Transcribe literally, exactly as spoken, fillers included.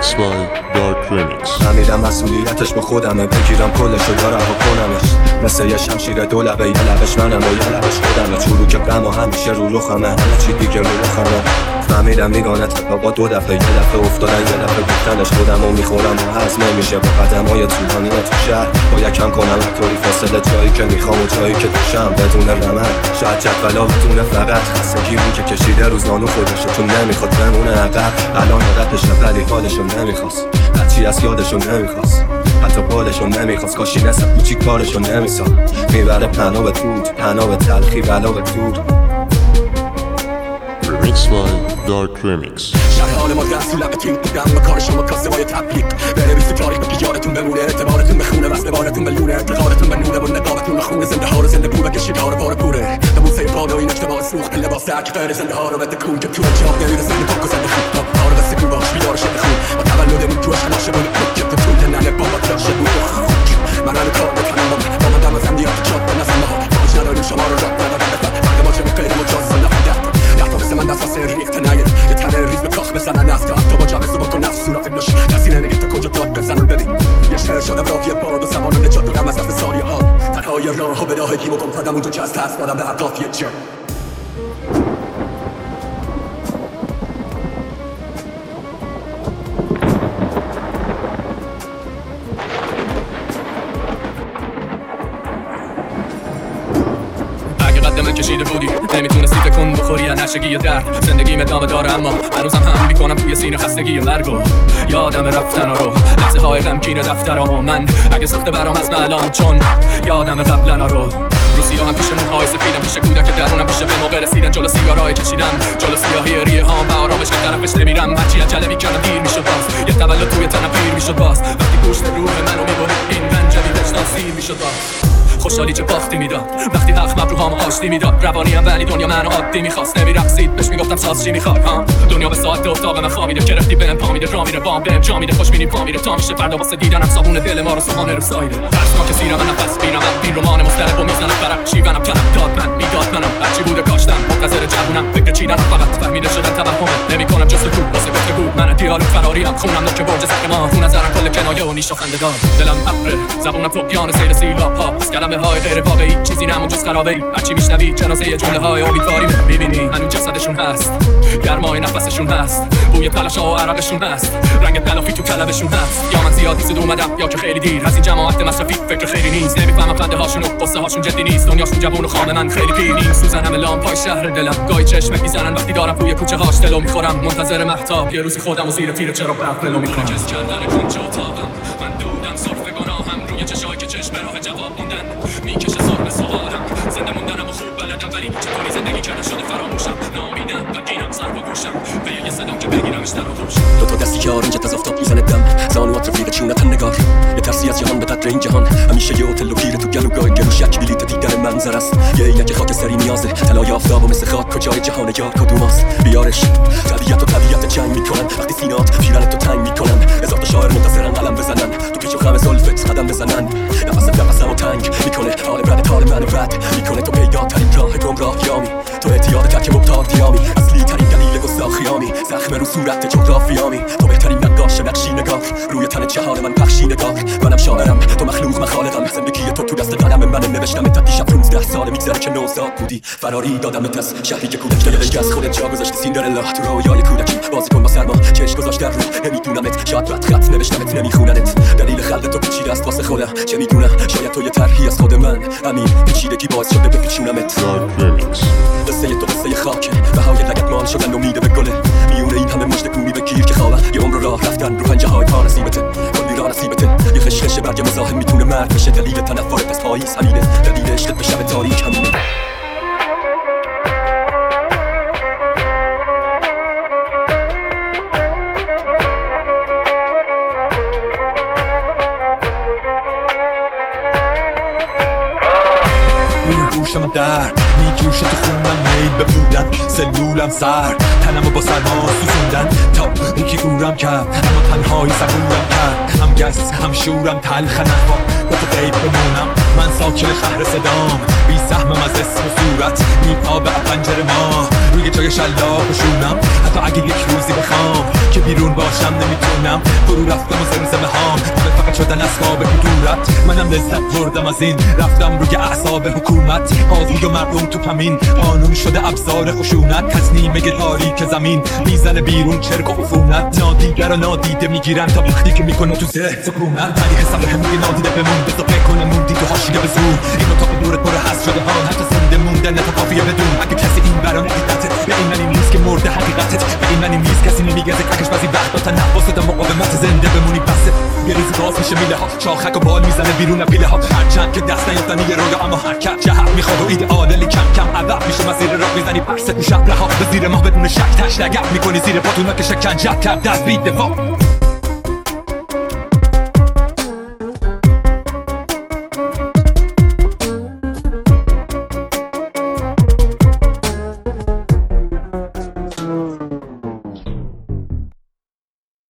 Mixed by Dark Remix. نمیدم مسئولیتش به خودمه، بگیرم کلشو یا رها کنمش. مثل یه شمشیر دو لبه، یه لبش منم و یه لبش خودمه. چروک غم و همیشه رو رخمه، همه چی دیگه رو رخمه. فهمیدم میگانه اتفاقا دو دفعه، یه دفعه افتادن یه دفعه گفتنش خودم و میخورم و هضم نمیشه. با قدمای طولانی تو شهر باید کم کنم طوری فاصله، جایی که میخوام و جایی که توشم بدون رمد. شاید جدولا بدون فقط خستگی بود که کشیده روزانو خودشو، چون نمیخواد بمونه عقب. الان عادتشه ولی حالشو نمیخواست، هرچی از یادشو نمیخواست، حتی بالشو نمیخواست. کاشی نسب کوچیک کارشو نمیساد، میبره پناه به دود، پناه به تلخی بلا به دود. Mixed by Dark Remix. شهر حال ما رسول لقتین بودم به کار شما کاسه های تبلیغ. بنویس تاریخ به یادتون بمونه، اعتبارتون بخونه، وصل بارتون به لونه، اعتقادتون به نونه و نقابتون به خونه. زنده ها رو زنده بو بکشید ها رو بار پوره. نبوسه پادا این اشتباه سوخت لباس عک غیر زنده ها رو بده کون که تو جاب نمیرسه این پاک و زنده خوب ها رو بسته کون باش بیدار شده خون. با تولدمون تو عشق ناشه بود که تو طول ننه بابا تلاشه بود. من هنو کار بکنم با من دم زندی ها تو جاد بنزم ها باش نداریم شما رو رد ندارم بفر فرق ما چه مقیده مجاز نفیده مثل من دست واسه ریخت نگیر یه تنه ریز به کاخ بزنن نفت که حتی با جمع زبا کن نفس صورت نش کسی نمیگه تا کجا داد بزنن ببین. یه شهر شدم راهی بارد و زمان و نجات دارم از دست ساریه ها. تنهای راه ها به راه گیم و گم کردم اونجا که از ترس دادم به اطراف یه جا. من کشیده بودی نمیتونستی تکون بخوری از نشگی درد. زندگیم ادامه داره اما هنوزم هم میکنم توی سینه خستگی مرگو. یادم رفتن رو لحظه های غمگین دفترامو من اگه سخته برام از الان، چون یادم قبلا رو روسیا هم پیش موهای سفیدم، پیش کودک درونم، پیش به موقع رسیدن جلو سیگارای کشیدم، جلو سیاهی ریه هام و آرامش طرفش نمیرم. هرچی عجله میکردم دیر میشد باز، یه تولد توی تنم پیر میشد باز. وقتی گوشت روح منو میبرید این رنجلی وجدان سیر میشد باز. خوشحالی چه باختی میداد وقتی حق مبروهام آشتی میداد. روانی هم ولی دنیا منو عادی میخواست، نمیرقصید بهش میگفتم ساز چی میخواد ها. دنیا به ساعت اتاق من خوابیده، کرختی بهم پا میده، راه میره بام بهم جا میده، خوش میریم پا میره تا میشه فردا واسه دیدنم صابون دل ما رو سوهانه رو سایده. ترسناک سیرم من نفس بینم این رمان مسترب و میزنم برم شیونم کنم داد من میداد منم هرچی بوده کاشتم منتظر جوونم فکر چیدن فقط فهمیده شدن توهمه. نمیکنم جست کو واسه گفتگو من دیالوگ فراریم، خونم نوک برج زخمان، تو نظرم کل کنایه و نیش و خنده‌دار. دلم ابر زبونم طغیان سیر سیلاب ها، از کلمه های غیر واقعی چیزی نمون جز خرابه‌ای. هرچی میشنوی جنازه جمله های امیدواری میبینی، هنوز جسدشون هست، گرمای نفسشون هست، بوی تلاش‌ها و عرقشون هست، رنگ تلافی تو کلبشون هست. یا من زیاد زود اومدم یا که خیلی دیر، از این جماعت مصرفی فکر خیلی نیست. نمیفهمم خنده هاشون و قصه هاشون جدی نیست، دنیاشون جوون و خام من خیلی پیر نیست. سوزن همه لامپای شهر دلم گاهی چشمک میزنن وقتی دارم توی کوچه هاش دلو میخورم، منتظر مهتاب یه روزی خودم و زیر تیر چرا برق دلو میکنم. جز کردن کنج اتاقم من دودم سرفه گناهم، روی چشای که چشم راه جواب موندن میکشه سرم سوالم. زنده موندنم و خوب بلدم ولی چطوری زندگی کردن شده فراموشم. نامیدم و گیرم سر با گوشم به یه صدام که بگیرمش در آغوش. دو تا دستی که آرنجت از آفتاب میزنه دم، زانوات رفیق چونت نگار. یه ترسی از جهان به قدر این جهان، همیشه یه هتل و گیره تو گلو گای گلو شک بلیت دیدن منظر است. یه اینک خاک سری نیازه طلای آفتاب و مثل خاک کجای جهان یار کدوماست. بیارش طبیعت و طبیعت جنگ میکنن وقتی سینات پیرن تو تنگ میکنن. هزار تا شاعر منتظرن قلم بزنن تو پیچ و خم زلفت قدم بزنن. نفس نفسمو تنگ میکنه حال رد حال من رد میکنه. تو پیدا ترین راه گمراهیامی، تو اعتیاد ترک مبتار دیامی، اصلی ترین دلیل گستاخیامی، زخم رو صورت جغرافیامی. تو بهترین نقاش نقشی نگار روی تن جهان من پخشی نگار. منم شاعرم تو مخلوق من خالقم، زندگی تو تو دست قلم من نوشتم تا دیشب پونزده سال میگذره که نوزاد بودی. فراری دادم از شهری که کودک دلش از خودت جا گذاشتی. سیندرلا تو رویای کودکی بازی کن با سرما چش گذاشت در رو نمیدونمت. شاید رد خط نوشتمت نمیخوننت، دلیل خلق تو پیچیده است واسه خودم چه میدونم. شاید تو یه طرحی از خود من، همین پیچیدگی باعث شده بپیچونمت. قصه تو قصه خاکه، بهای لگت مال شدن امید به گله. میونه این همه مشت گومی بگیر که خوابه، یه عمر راه رفتن رو پنجه های پا نصیبته، کلی راه نصیبته. یه خشخش برگ مزاحم میتونه مرد بشه، دلیل تنفرت از پاییز همینه، دلیل عشقت به شب تاریک همینه. گوشم درد میجوشه تو خونم، میل به بودن سلولم سرد، تنمو با سرما سوزوندن تا اینکه گورم کرد. اما تنهایی صبورم کرد، هم گس هم شورم تلخ نخواب با تو غیب بمونم. من ساکن خهر صدام، بی سهمم از اسم و صورت، میتاب پنجره ما روی جای شلاق بشونم. حتی اگه یک روزی بخوام که بیرون باشم نمیتونم. فرو رفتم و زمزمه هام همه فقط شدن اسباب کدورت. منم لذت بردم از این، رفتم روی اعصاب حکومت. قاضی و مردم تو پمین، قانون شده ابزار خشونت. تصنیم تاریک زمین میزنه بیرون چرک و عفونت. نادیده و نادیده میگیرن تا وقتی که میکنه تو ذهن سکونت. ولی حساب همه نادیده بمون، بذار فکر کنه موندی تو حاشیه به زور. این اتاق دورت پر هست شده ها، حتی زنده موندن تا کافیه بدون. اگه کسی این برام ندیدتت، به این معنی نیست که مرده حقیقتت. به این معنی نیست کسی نمیگه ذکرش بعضی وقتا تنفست مقاومت زنده بمونی بسه. یه ریزی باز میشه میله ها، شاخک و بال میزنه بیرون پیله ها. هرچند که دست نیافتن یه رویا، اما حرکت جهت میخواد و ایدئال لی کم کم عذاب میشه. مسیر راه میزنی پرست تو شب رها به زیر ماه بدون شک. تش لگت میکنی زیر پاتونا که شکنجت کرد دست بی دفاع.